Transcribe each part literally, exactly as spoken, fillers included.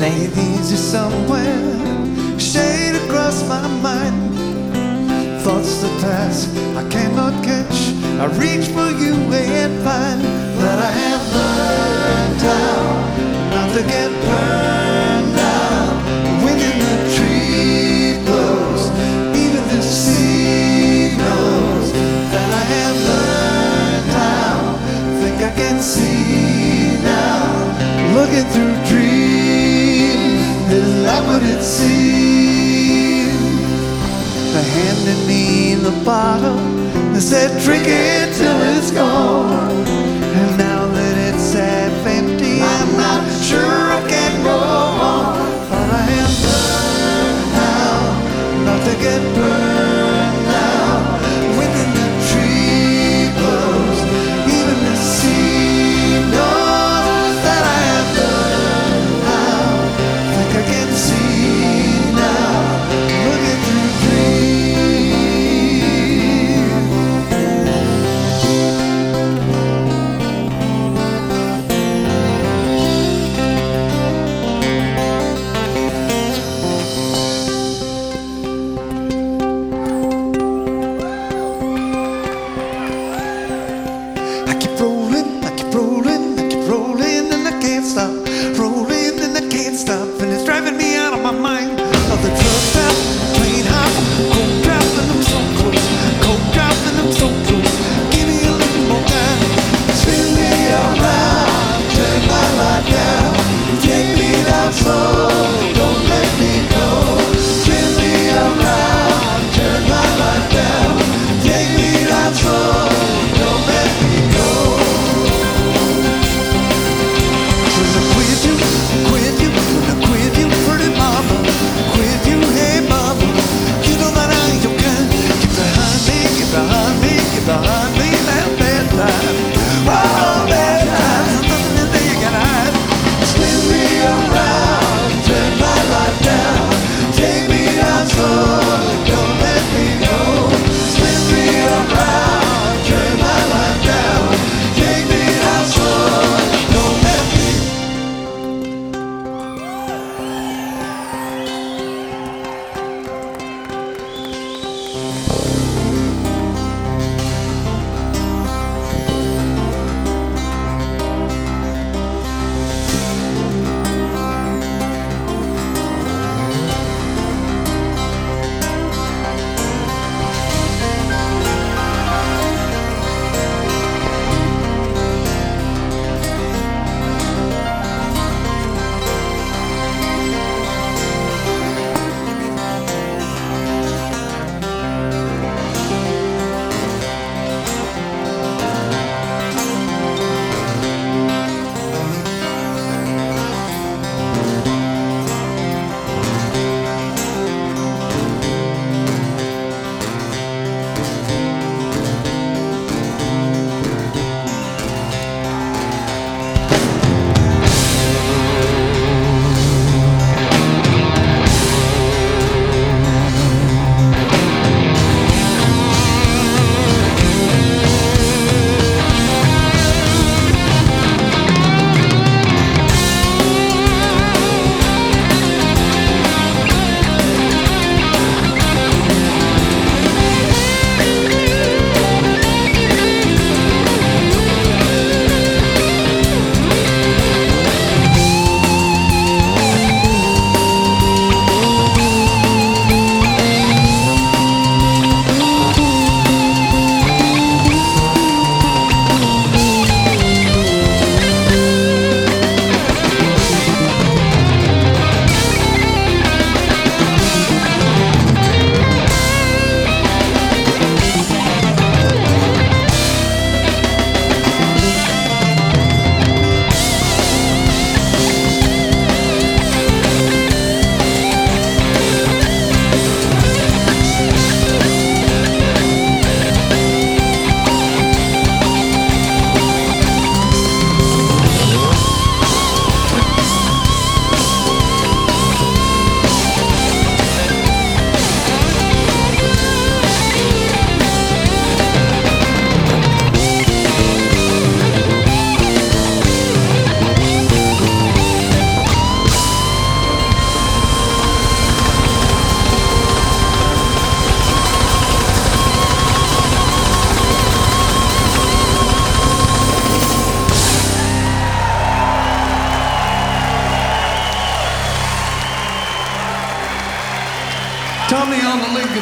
Lay easy somewhere, shade across my mind. Thoughts that pass, I cannot catch. I reach for you and find that I have learned how not to get burned out. When in the tree blows, even the sea knows that I have learned how. Think I can see now, looking through dreams. Is that what it seems? The hand in me in the bottle, I said drink it till it's gone. And now that it's half empty, I'm not sure I can go on. But I have learned how not to get burned out. When the tree blows, even the sea knows that I have learned how. Think I can see now, looking through dreams.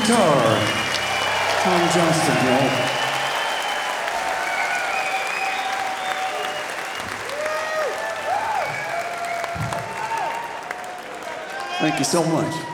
guitar, Tom Johnston, y'all. Thank you so much.